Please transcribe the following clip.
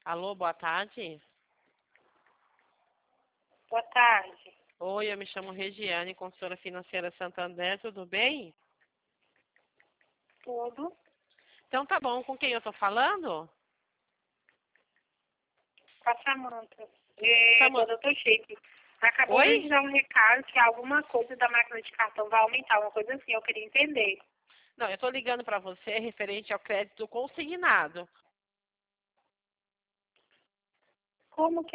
Alô, boa tarde. Boa tarde. Oi, eu me chamo Regiane, consultora financeira Santander, tudo bem? Tudo. Então tá bom, com quem eu tô falando? Com a Samanta. Samanta. Doutor Sheik. Acabou Oi? de dar um recado que alguma coisa da máquina de cartão vai aumentar, uma coisa assim, eu queria entender. Não, eu tô ligando pra você referente ao crédito consignado. Como que